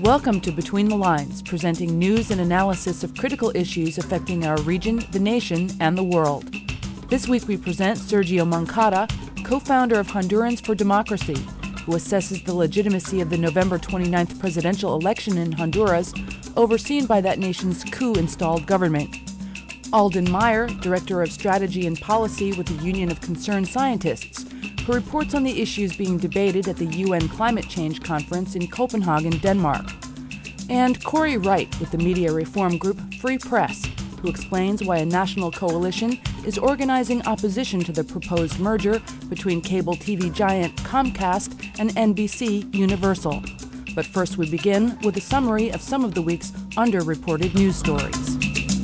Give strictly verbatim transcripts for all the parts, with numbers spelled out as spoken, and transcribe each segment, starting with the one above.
Welcome to Between the Lines, presenting news and analysis of critical issues affecting our region, the nation, and the world. This week we present Sergio Moncada, co-founder of Hondurans for Democracy, who assesses the legitimacy of the November twenty-ninth presidential election in Honduras, overseen by that nation's coup-installed government. Alden Meyer, Director of Strategy and Policy with the Union of Concerned Scientists, who reports on the issues being debated at the U N Climate Change Conference in Copenhagen, Denmark. And Corey Wright with the media reform group Free Press, who explains why a national coalition is organizing opposition to the proposed merger between cable T V giant Comcast and N B C Universal. But first we begin with a summary of some of the week's underreported news stories.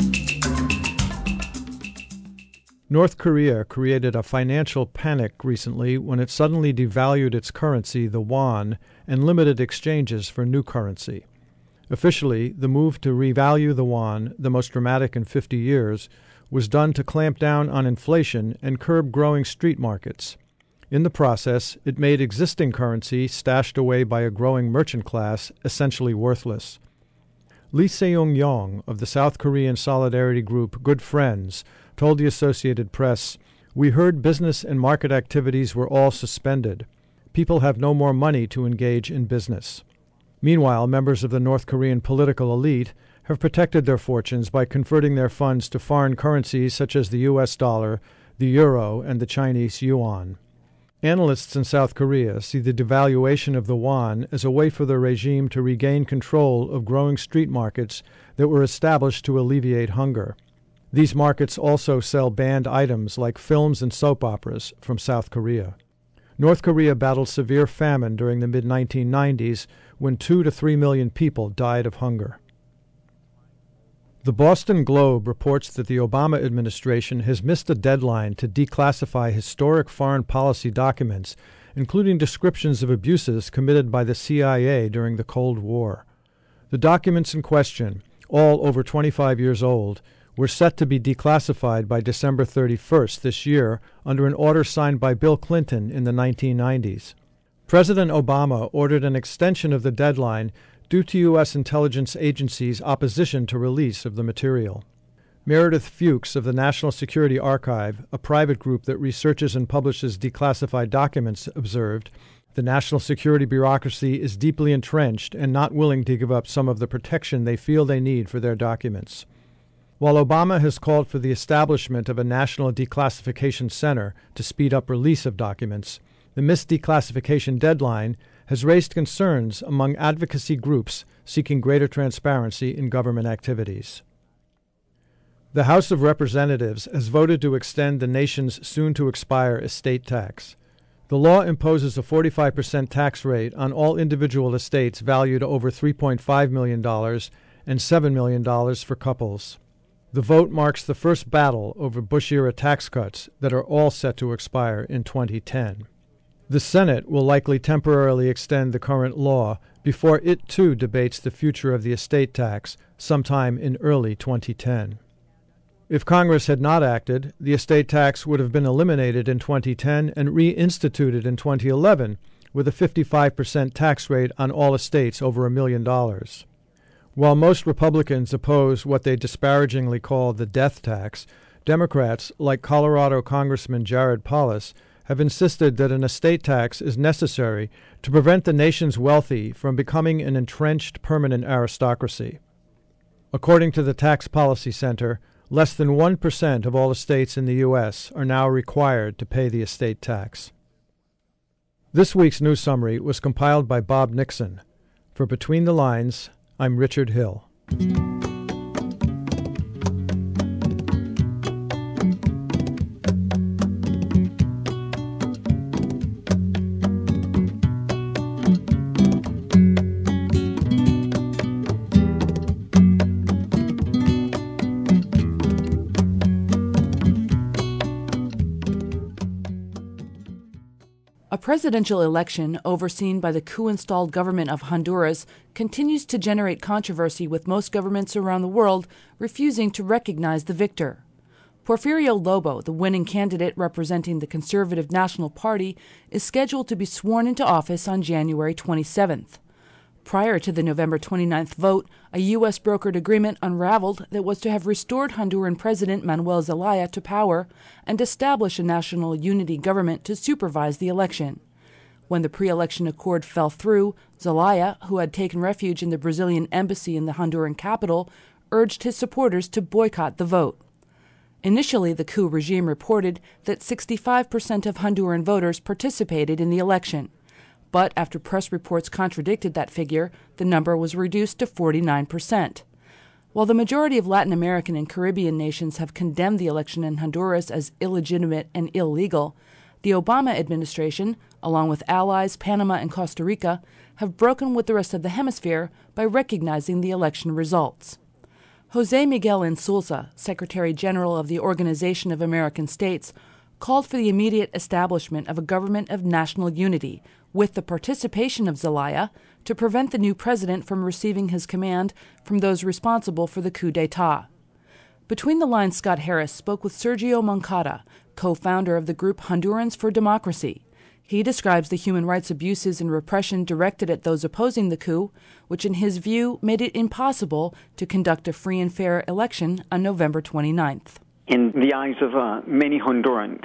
North Korea created a financial panic recently when it suddenly devalued its currency, the won, and limited exchanges for new currency. Officially, the move to revalue the won, the most dramatic in fifty years, was done to clamp down on inflation and curb growing street markets. In the process, it made existing currency stashed away by a growing merchant class essentially worthless. Lee Seung-yong of the South Korean solidarity group Good Friends told the Associated Press, "We heard business and market activities were all suspended. People have no more money to engage in business." Meanwhile, members of the North Korean political elite have protected their fortunes by converting their funds to foreign currencies such as the U S dollar, the euro, and the Chinese yuan. Analysts in South Korea see the devaluation of the won as a way for the regime to regain control of growing street markets that were established to alleviate hunger. These markets also sell banned items like films and soap operas from South Korea. North Korea battled severe famine during the mid nineteen nineties when two to three million people died of hunger. The Boston Globe reports that the Obama administration has missed a deadline to declassify historic foreign policy documents, including descriptions of abuses committed by the C I A during the Cold War. The documents in question, all over twenty-five years old, were set to be declassified by December thirty-first this year under an order signed by Bill Clinton in the nineteen nineties. President Obama ordered an extension of the deadline due to U S intelligence agencies' opposition to release of the material. Meredith Fuchs of the National Security Archive, a private group that researches and publishes declassified documents, observed, "The national security bureaucracy is deeply entrenched and not willing to give up some of the protection they feel they need for their documents." While Obama has called for the establishment of a national declassification center to speed up release of documents, the missed declassification deadline has raised concerns among advocacy groups seeking greater transparency in government activities. The House of Representatives has voted to extend the nation's soon-to-expire estate tax. The law imposes a forty-five percent tax rate on all individual estates valued over three point five million dollars and seven million dollars for couples. The vote marks the first battle over Bush-era tax cuts that are all set to expire in twenty ten. The Senate will likely temporarily extend the current law before it too debates the future of the estate tax sometime in early twenty ten. If Congress had not acted, the estate tax would have been eliminated in twenty ten and reinstituted in twenty eleven with a fifty-five percent tax rate on all estates over a million dollars. While most Republicans oppose what they disparagingly call the death tax, Democrats, like Colorado Congressman Jared Polis, have insisted that an estate tax is necessary to prevent the nation's wealthy from becoming an entrenched permanent aristocracy. According to the Tax Policy Center, less than one percent of all estates in the U S are now required to pay the estate tax. This week's news summary was compiled by Bob Nixon. For Between the Lines, I'm Richard Hill. A presidential election overseen by the coup-installed government of Honduras continues to generate controversy, with most governments around the world refusing to recognize the victor. Porfirio Lobo, the winning candidate representing the Conservative National Party, is scheduled to be sworn into office on January twenty-seventh. Prior to the November twenty-ninth vote, a U S brokered agreement unraveled that was to have restored Honduran President Manuel Zelaya to power and establish a national unity government to supervise the election. When the pre-election accord fell through, Zelaya, who had taken refuge in the Brazilian embassy in the Honduran capital, urged his supporters to boycott the vote. Initially, the coup regime reported that sixty-five percent of Honduran voters participated in the election. But after press reports contradicted that figure, the number was reduced to forty-nine percent. While the majority of Latin American and Caribbean nations have condemned the election in Honduras as illegitimate and illegal, the Obama administration, along with allies Panama and Costa Rica, have broken with the rest of the hemisphere by recognizing the election results. José Miguel Insulza, Secretary General of the Organization of American States, called for the immediate establishment of a government of national unity, with the participation of Zelaya, to prevent the new president from receiving his command from those responsible for the coup d'etat. Between the lines, Scott Harris spoke with Sergio Moncada, co-founder of the group Hondurans for Democracy. He describes the human rights abuses and repression directed at those opposing the coup, which in his view made it impossible to conduct a free and fair election on November twenty-ninth. In the eyes of uh, many Hondurans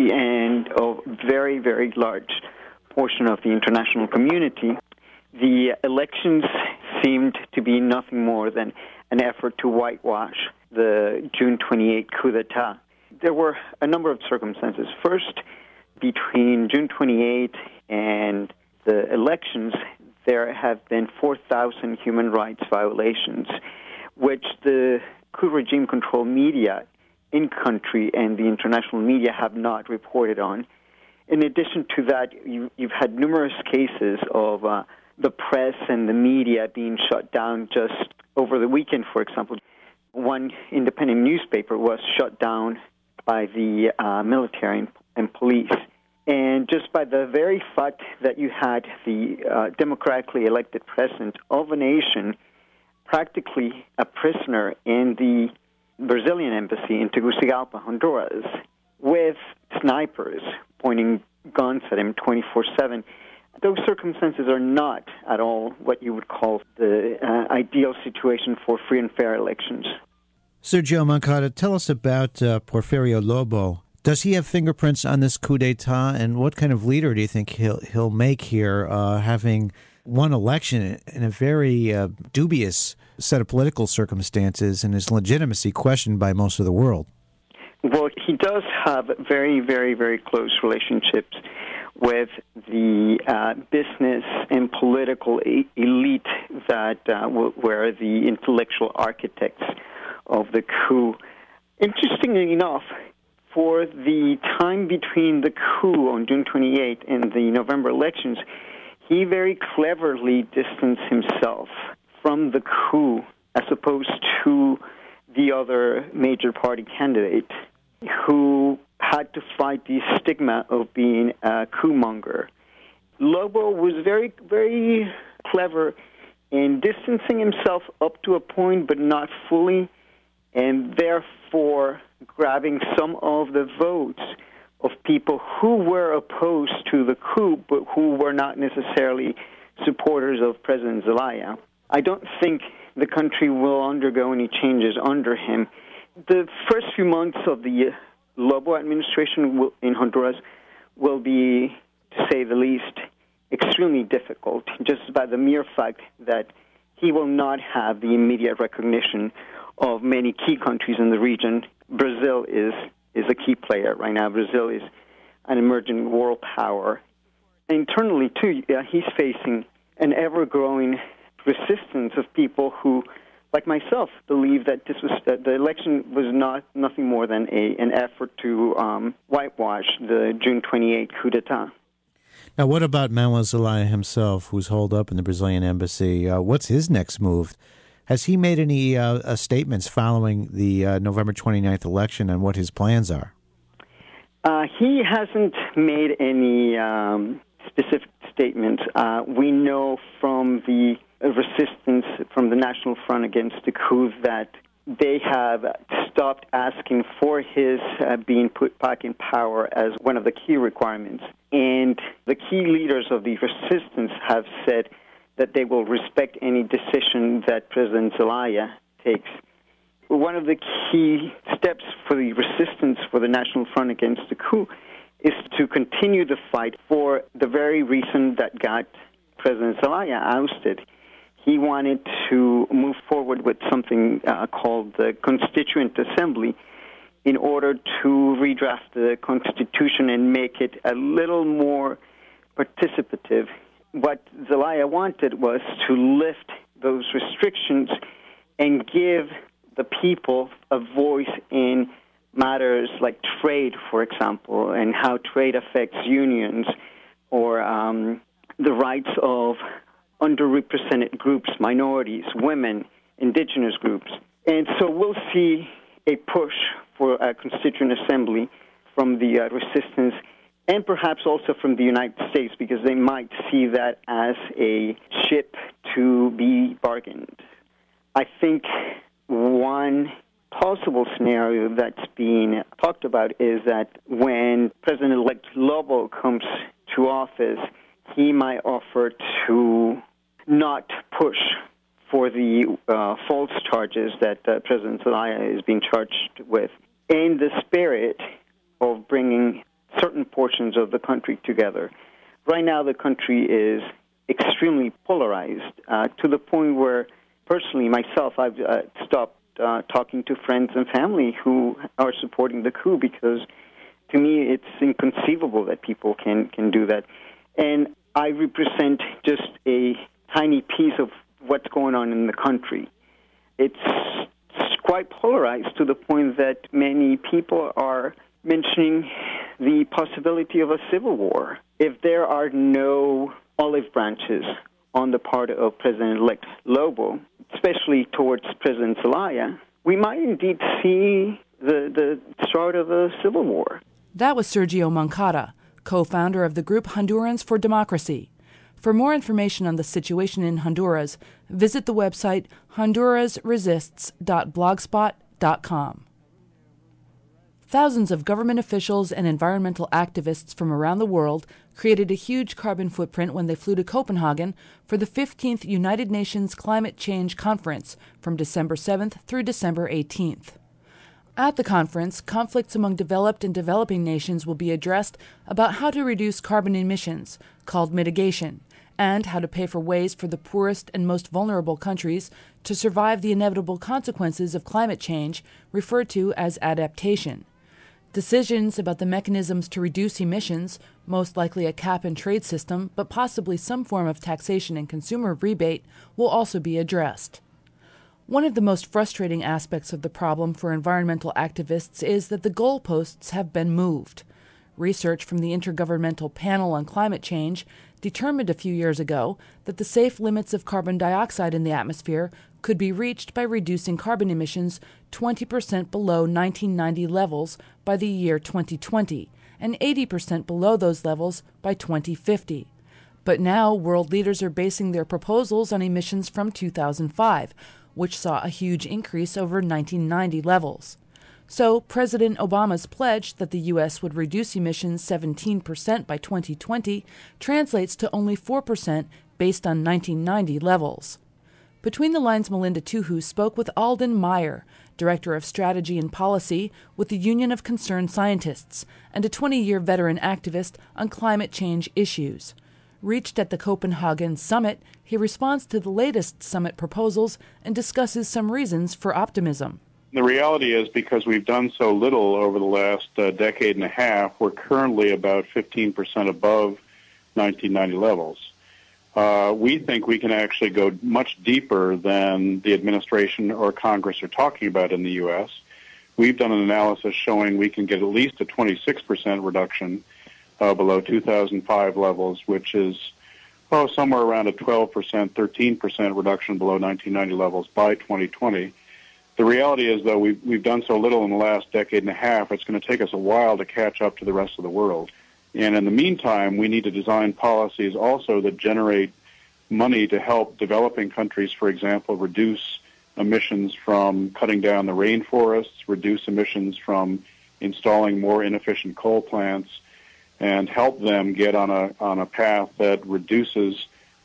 and a very, very large portion of the international community, the elections seemed to be nothing more than an effort to whitewash the June twenty-eighth coup d'etat. There were a number of circumstances. First, between June twenty-eighth and the elections, there have been four thousand human rights violations, which the coup regime controlled media in country and the international media have not reported on. In addition to that, you, you've had numerous cases of uh, the press and the media being shut down just over the weekend, for example. One independent newspaper was shut down by the uh, military and, and police. And just by the very fact that you had the uh, democratically elected president of a nation practically a prisoner in the Brazilian embassy in Tegucigalpa, Honduras, with snipers pointing guns at him twenty-four seven, those circumstances are not at all what you would call the uh, ideal situation for free and fair elections. Sergio Moncada, tell us about uh, Porfirio Lobo. Does he have fingerprints on this coup d'etat, and what kind of leader do you think he'll he'll make here, uh, having won election in a very uh, dubious set of political circumstances and his legitimacy questioned by most of the world? Well, he does have very, very, very close relationships with the uh, business and political e- elite that uh, w- were the intellectual architects of the coup. Interestingly enough, for the time between the coup on June twenty-eighth and the November elections, he very cleverly distanced himself from the coup as opposed to the other major party candidate who had to fight the stigma of being a coup monger. Lobo was very, very clever in distancing himself up to a point, but not fully, and therefore grabbing some of the votes of people who were opposed to the coup, but who were not necessarily supporters of President Zelaya. I don't think the country will undergo any changes under him. The first few months of the Lobo administration will, in Honduras will be, to say the least, extremely difficult, just by the mere fact that he will not have the immediate recognition of many key countries in the region. Brazil is, is a key player right now. Brazil is an emerging world power. Internally, too, uh, he's facing an ever-growing resistance of people who, like myself, believe that this was uh, the election was not nothing more than a an effort to um, whitewash the June twenty-eighth coup d'etat. Now, what about Manuel Zelaya himself, who's holed up in the Brazilian embassy? Uh, what's his next move? Has he made any uh, uh, statements following the uh, November twenty-ninth election on what his plans are? Uh, he hasn't made any um, specific statements. Uh, we know from the resistance from the National Front against the coup that they have stopped asking for his uh, being put back in power as one of the key requirements. And the key leaders of the resistance have said that they will respect any decision that President Zelaya takes. One of the key steps for the resistance for the National Front against the coup is to continue the fight for the very reason that got President Zelaya ousted. He wanted to move forward with something uh, called the Constituent Assembly in order to redraft the Constitution and make it a little more participative. What Zelaya wanted was to lift those restrictions and give the people a voice in matters like trade, for example, and how trade affects unions, or um, the rights of underrepresented groups, minorities, women, indigenous groups. And so we'll see a push for a constituent assembly from the uh, resistance, and perhaps also from the United States, because they might see that as a chip to be bargained. I think one possible scenario that's being talked about is that when President-elect Lobo comes to office, he might offer to not push for the uh, false charges that uh, President Zelaya is being charged with, in the spirit of bringing certain portions of the country together. Right now, the country is extremely polarized uh, to the point where, personally, myself, I've uh, stopped uh, talking to friends and family who are supporting the coup, because to me it's inconceivable that people can, can do that. And I represent just a tiny piece of what's going on in the country. It's quite polarized to the point that many people are mentioning the possibility of a civil war. If there are no olive branches on the part of President-elect Lobo, especially towards President Zelaya, we might indeed see the, the start of a civil war. That was Sergio Moncada, co-founder of the group Hondurans for Democracy. For more information on the situation in Honduras, visit the website honduras resists dot blogspot dot com. Thousands of government officials and environmental activists from around the world created a huge carbon footprint when they flew to Copenhagen for the fifteenth United Nations Climate Change Conference from December seventh through December eighteenth. At the conference, conflicts among developed and developing nations will be addressed about how to reduce carbon emissions, called mitigation, and how to pay for ways for the poorest and most vulnerable countries to survive the inevitable consequences of climate change, referred to as adaptation. Decisions about the mechanisms to reduce emissions, most likely a cap-and-trade system, but possibly some form of taxation and consumer rebate, will also be addressed. One of the most frustrating aspects of the problem for environmental activists is that the goalposts have been moved. Research from the Intergovernmental Panel on Climate Change determined a few years ago that the safe limits of carbon dioxide in the atmosphere could be reached by reducing carbon emissions twenty percent below nineteen ninety levels by the year twenty twenty and eighty percent below those levels by twenty fifty. But now world leaders are basing their proposals on emissions from two thousand five, which saw a huge increase over nineteen ninety levels. So President Obama's pledge that the U S would reduce emissions seventeen percent by twenty twenty translates to only four percent based on nineteen ninety levels. Between the Lines, Melinda Tuhu spoke with Alden Meyer, Director of Strategy and Policy with the Union of Concerned Scientists, and a twenty-year veteran activist on climate change issues. Reached at the Copenhagen summit, he responds to the latest summit proposals and discusses some reasons for optimism. The reality is, because we've done so little over the last uh, decade and a half, we're currently about fifteen percent above nineteen ninety levels. Uh, we think we can actually go much deeper than the administration or Congress are talking about in the U S. We've done an analysis showing we can get at least a twenty-six percent reduction uh, below two thousand five levels, which is oh, somewhere around a twelve percent, thirteen percent reduction below nineteen ninety levels by twenty twenty. The reality is, though, we've, we've done so little in the last decade and a half, it's going to take us a while to catch up to the rest of the world. And in the meantime, we need to design policies also that generate money to help developing countries, for example, reduce emissions from cutting down the rainforests, reduce emissions from installing more inefficient coal plants, and help them get on a on a path that reduces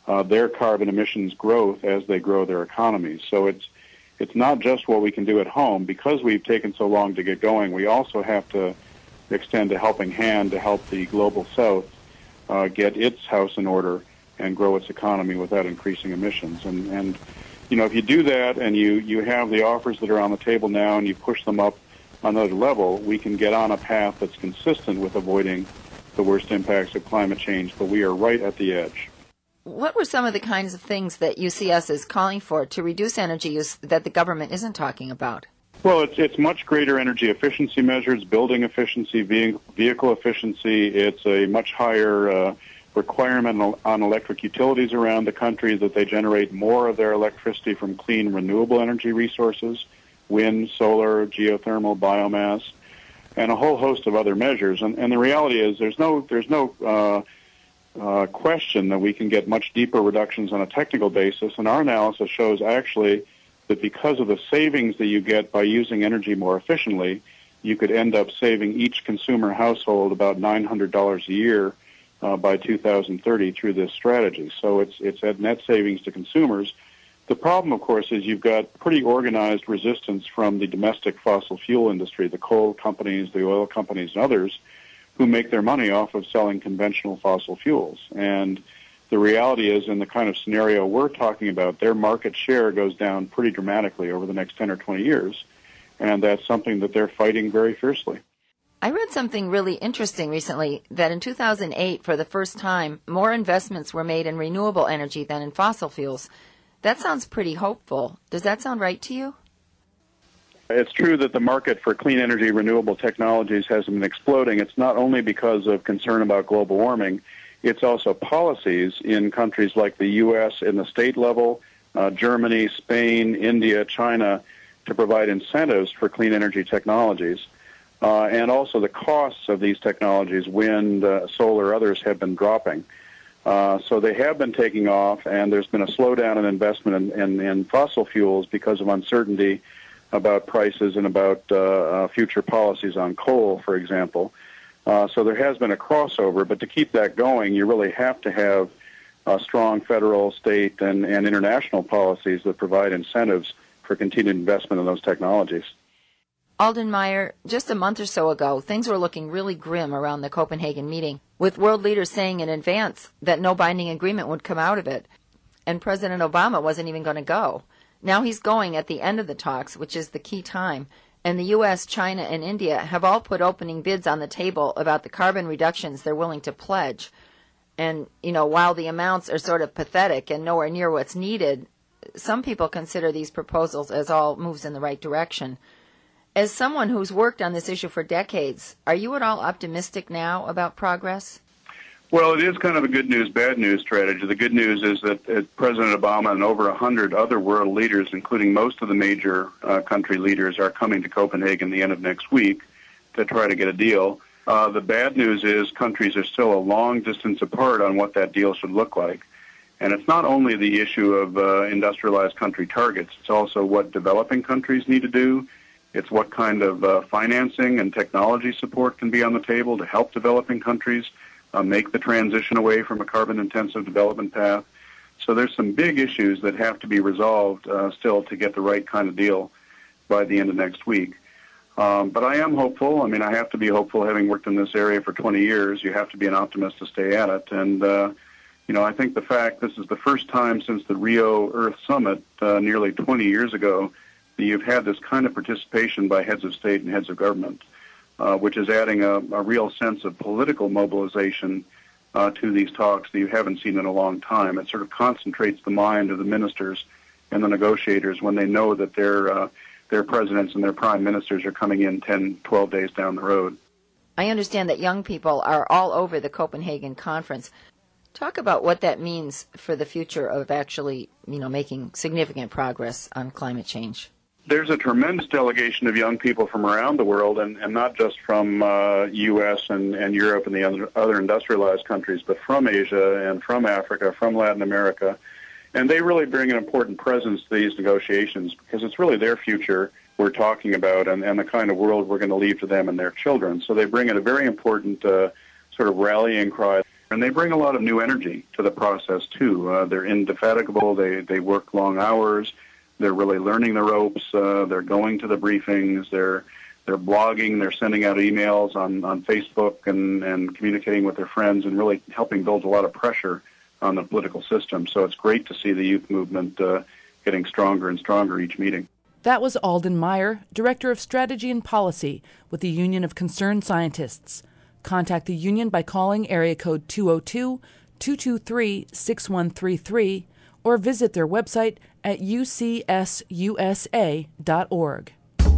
uh, their carbon emissions growth as they grow their economies. So it's it's not just what we can do at home. Because we've taken so long to get going, we also have to extend a helping hand to help the global south uh, get its house in order and grow its economy without increasing emissions. And, and you know, if you do that and you, you have the offers that are on the table now and you push them up another level, we can get on a path that's consistent with avoiding the worst impacts of climate change, but we are right at the edge. What were some of the kinds of things that U C S is calling for to reduce energy use that the government isn't talking about? Well, it's it's much greater energy efficiency measures, building efficiency, vehicle efficiency. It's a much higher uh, requirement on electric utilities around the country that they generate more of their electricity from clean, renewable energy resources, wind, solar, geothermal, biomass, and a whole host of other measures. And, and the reality is there's no there's no uh, uh, question that we can get much deeper reductions on a technical basis, and our analysis shows actually that because of the savings that you get by using energy more efficiently, you could end up saving each consumer household about nine hundred dollars a year uh, by two thousand thirty through this strategy. So it's it's at net savings to consumers. The problem, of course, is you've got pretty organized resistance from the domestic fossil fuel industry, the coal companies, the oil companies, and others, who make their money off of selling conventional fossil fuels. And the reality is, in the kind of scenario we're talking about, their market share goes down pretty dramatically over the next ten or twenty years, and that's something that they're fighting very fiercely. I read something really interesting recently, that in two thousand eight, for the first time, more investments were made in renewable energy than in fossil fuels. That sounds pretty hopeful. Does that sound right to you? It's true that the market for clean energy renewable technologies has been exploding. It's not only because of concern about global warming. It's also policies in countries like the U S in the state level, uh, Germany, Spain, India, China, to provide incentives for clean energy technologies. Uh, and also the costs of these technologies, wind, uh, solar, others, have been dropping. Uh, so they have been taking off, and there's been a slowdown in investment in, in, in fossil fuels because of uncertainty about prices and about uh, uh, future policies on coal, for example. Uh, so there has been a crossover, but to keep that going, you really have to have uh, strong federal, state, and, and international policies that provide incentives for continued investment in those technologies. Alden Meyer, just a month or so ago, things were looking really grim around the Copenhagen meeting, with world leaders saying in advance that no binding agreement would come out of it. And President Obama wasn't even going to go. Now he's going at the end of the talks, which is the key time. And the U S, China, and India have all put opening bids on the table about the carbon reductions they're willing to pledge. And, you know, while the amounts are sort of pathetic and nowhere near what's needed, some people consider these proposals as all moves in the right direction. As someone who's worked on this issue for decades, are you at all optimistic now about progress? Well, it is kind of a good news, bad news strategy. The good news is that uh, President Obama and over one hundred other world leaders, including most of the major uh, country leaders, are coming to Copenhagen the end of next week to try to get a deal. Uh, the bad news is countries are still a long distance apart on what that deal should look like. And it's not only the issue of uh, industrialized country targets. It's also what developing countries need to do. It's what kind of uh, financing and technology support can be on the table to help developing countries uh, make the transition away from a carbon-intensive development path. So there's some big issues that have to be resolved uh, still to get the right kind of deal by the end of next week. Um, but I am hopeful. I mean, I have to be hopeful, having worked in this area for twenty years. You have to be an optimist to stay at it. And, uh, you know, I think the fact this is the first time since the Rio Earth Summit uh, nearly twenty years ago that you've had this kind of participation by heads of state and heads of government, uh, which is adding a, a real sense of political mobilization uh, to these talks that you haven't seen in a long time. It sort of concentrates the mind of the ministers and the negotiators when they know that their uh, their presidents and their prime ministers are coming in ten, twelve days down the road. I understand that young people are all over the Copenhagen conference. Talk about what that means for the future of actually, you know, making significant progress on climate change. There's a tremendous delegation of young people from around the world, and, and not just from uh, U S and, and Europe and the other, other industrialized countries, but from Asia and from Africa, from Latin America. And they really bring an important presence to these negotiations because it's really their future we're talking about and, and the kind of world we're going to leave to them and their children. So they bring in a very important uh, sort of rallying cry. And they bring a lot of new energy to the process, too. Uh, they're indefatigable. They, they work long hours. They're really learning the ropes. Uh, they're going to the briefings. They're they're blogging. They're sending out emails on, on Facebook and, and communicating with their friends and really helping build a lot of pressure on the political system. So it's great to see the youth movement uh, getting stronger and stronger each meeting. That was Alden Meyer, Director of Strategy and Policy with the Union of Concerned Scientists. Contact the union by calling area code two oh two, two two three, six one three three or visit their website at u c s u s a dot org.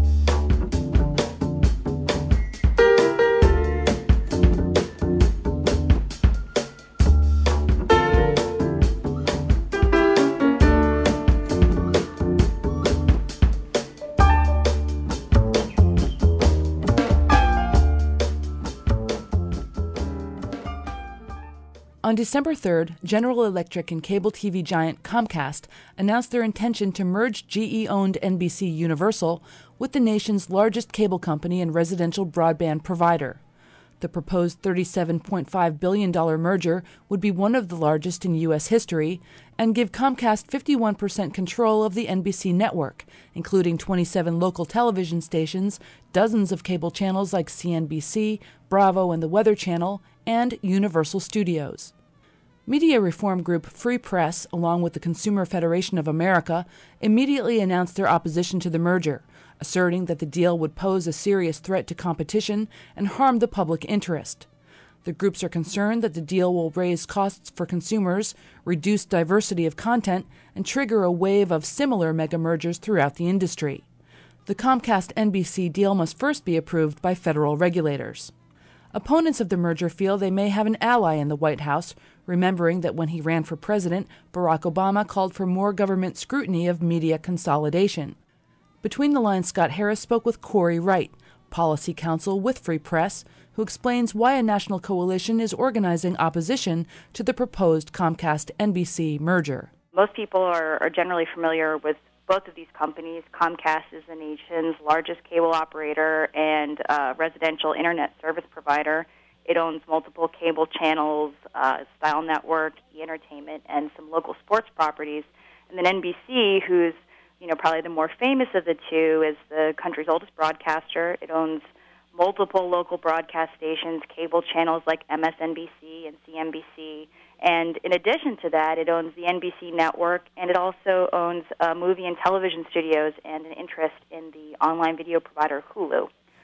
On December third, General Electric and cable T V giant Comcast announced their intention to merge G E-owned N B C Universal with the nation's largest cable company and residential broadband provider. The proposed thirty-seven point five billion dollars merger would be one of the largest in U S history and give Comcast fifty-one percent control of the N B C network, including twenty-seven local television stations, dozens of cable channels like C N B C, Bravo and the Weather Channel, and Universal Studios. Media reform group Free Press, along with the Consumer Federation of America, immediately announced their opposition to the merger, asserting that the deal would pose a serious threat to competition and harm the public interest. The groups are concerned that the deal will raise costs for consumers, reduce diversity of content, and trigger a wave of similar mega mergers throughout the industry. The Comcast-N B C deal must first be approved by federal regulators. Opponents of the merger feel they may have an ally in the White House, remembering that when he ran for president, Barack Obama called for more government scrutiny of media consolidation. Between the lines, Scott Harris spoke with Corey Wright, policy counsel with Free Press, who explains why a national coalition is organizing opposition to the proposed Comcast-N B C merger. Most people are, are generally familiar with both of these companies. Comcast is the nation's largest cable operator and uh, residential internet service provider. It owns multiple cable channels, uh, Style Network, E! Entertainment, and some local sports properties. And then N B C, who's you know probably the more famous of the two, is the country's oldest broadcaster. It owns multiple local broadcast stations, cable channels like M S N B C and C N B C. And in addition to that, it owns the N B C network, and it also owns uh, movie and television studios and an interest in the online video provider Hulu.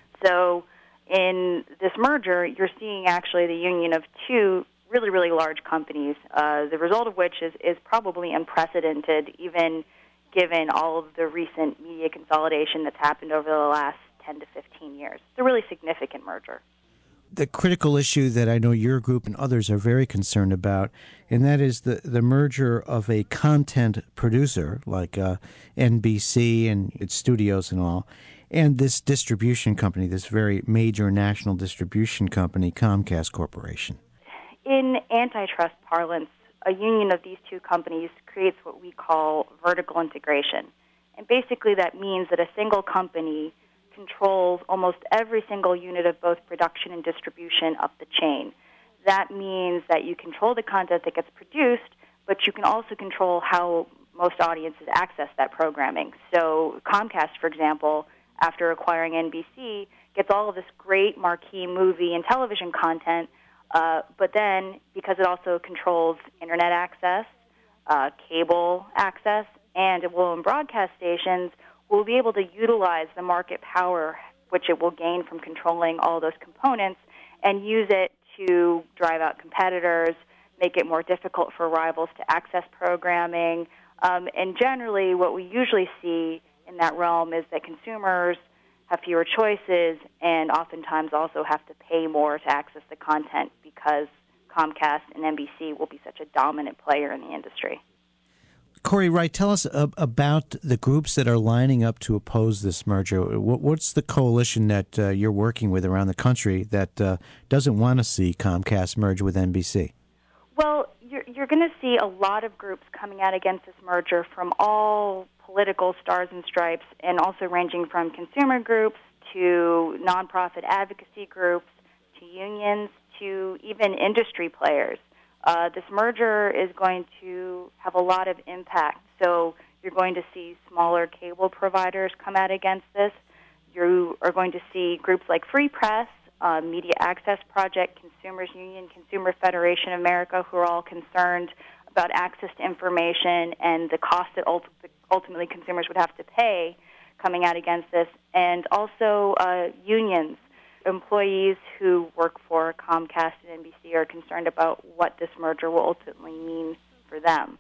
So in this merger, you're seeing actually the union of two really, really large companies, uh, the result of which is, is probably unprecedented, even given all of the recent media consolidation that's happened over the last ten to fifteen years. It's a really significant merger. The critical issue that I know your group and others are very concerned about, and that is the, the merger of a content producer like uh, N B C and its studios and all, and this distribution company, this very major national distribution company, Comcast Corporation. In antitrust parlance, a union of these two companies creates what we call vertical integration. And basically that means that a single company controls almost every single unit of both production and distribution up the chain. That means that you control the content that gets produced, but you can also control how most audiences access that programming. So Comcast, for example, after acquiring N B C, gets all of this great marquee movie and television content, uh, but then because it also controls internet access, uh, cable access, and it will own broadcast stations, will be able to utilize the market power which it will gain from controlling all those components and use it to drive out competitors, make it more difficult for rivals to access programming. Um, and generally, what we usually see in that realm is that consumers have fewer choices and oftentimes also have to pay more to access the content because Comcast and N B C will be such a dominant player in the industry. Corey Wright, tell us uh, about the groups that are lining up to oppose this merger. What, what's the coalition that uh, you're working with around the country that uh, doesn't want to see Comcast merge with N B C? Well, you're, you're going to see a lot of groups coming out against this merger from all political stars and stripes, and also ranging from consumer groups to nonprofit advocacy groups to unions to even industry players. Uh, this merger is going to have a lot of impact. So you're going to see smaller cable providers come out against this. You are going to see groups like Free Press, uh, Media Access Project, Consumers Union, Consumer Federation of America, who are all concerned about access to information and the cost that ult- ultimately consumers would have to pay coming out against this, and also uh, unions. Employees who work for Comcast and N B C are concerned about what this merger will ultimately mean for them.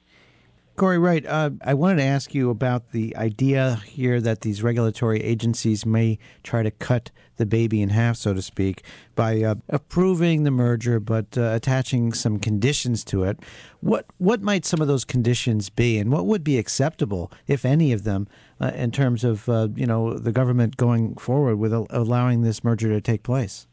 Corey Wright, uh, I wanted to ask you about the idea here that these regulatory agencies may try to cut the baby in half, so to speak, by uh, approving the merger but uh, attaching some conditions to it. What what might some of those conditions be, and what would be acceptable, if any of them, uh, in terms of uh, you know the government going forward with uh, allowing this merger to take place?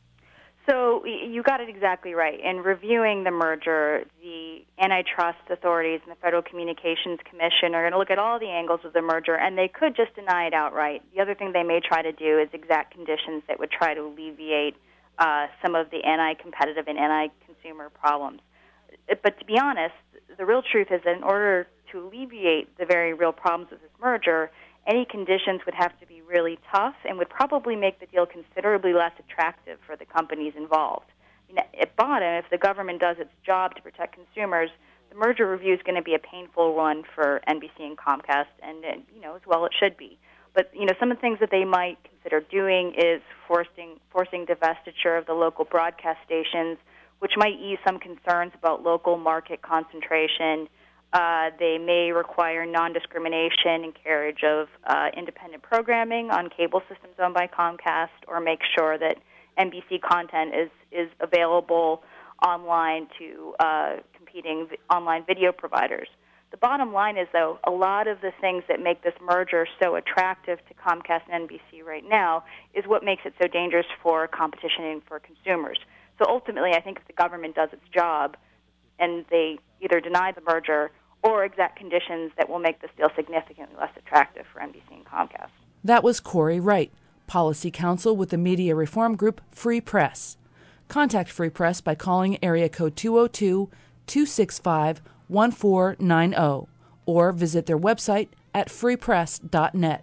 So you got it exactly right. In reviewing the merger, the antitrust authorities and the Federal Communications Commission are going to look at all the angles of the merger, and they could just deny it outright. The other thing they may try to do is exact conditions that would try to alleviate uh, some of the anti-competitive and anti-consumer problems. But to be honest, the real truth is that in order to alleviate the very real problems of this merger, any conditions would have to be really tough and would probably make the deal considerably less attractive for the companies involved. You know, at bottom, if the government does its job to protect consumers, the merger review is going to be a painful one for N B C and Comcast, and, and you know, as well it should be. But you know, some of the things that they might consider doing is forcing forcing divestiture of the local broadcast stations, which might ease some concerns about local market concentration. Uh, they may require non-discrimination and carriage of uh, independent programming on cable systems owned by Comcast, or make sure that N B C content is, is available online to uh, competing v- online video providers. The bottom line is, though, a lot of the things that make this merger so attractive to Comcast and N B C right now is what makes it so dangerous for competition and for consumers. So ultimately, I think if the government does its job and they either deny the merger or exact conditions that will make this deal significantly less attractive for N B C and Comcast. That was Corey Wright, Policy Counsel with the media reform group Free Press. Contact Free Press by calling area code two oh two, two six five, one four nine oh or visit their website at free press dot net.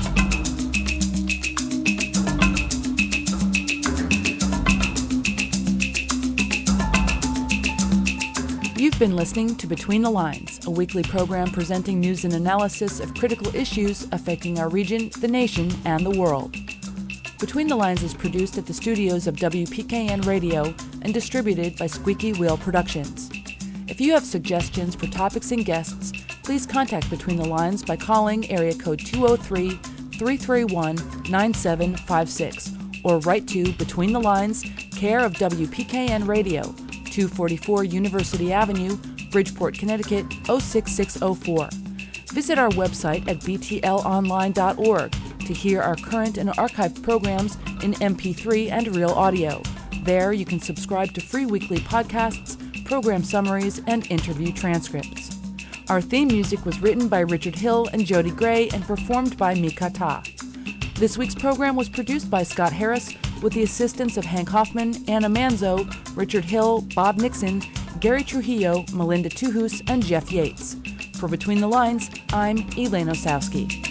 You've been listening to Between the Lines, a weekly program presenting news and analysis of critical issues affecting our region, the nation, and the world. Between the Lines is produced at the studios of W P K N Radio and distributed by Squeaky Wheel Productions. If you have suggestions for topics and guests, please contact Between the Lines by calling area code two oh three, three three one, nine seven five six or write to Between the Lines, care of W P K N Radio, two forty-four University Avenue, Bridgeport, Connecticut, oh six six oh four. Visit our website at b t l online dot org to hear our current and archived programs in M P three and real audio. There you can subscribe to free weekly podcasts, program summaries, and interview transcripts. Our theme music was written by Richard Hill and Jody Gray and performed by Mika Ta. This week's program was produced by Scott Harris with the assistance of Hank Hoffman, Anna Manzo, Richard Hill, Bob Nixon, Gary Trujillo, Melinda Tuhus, and Jeff Yates. For Between the Lines, I'm Elaine Osowski.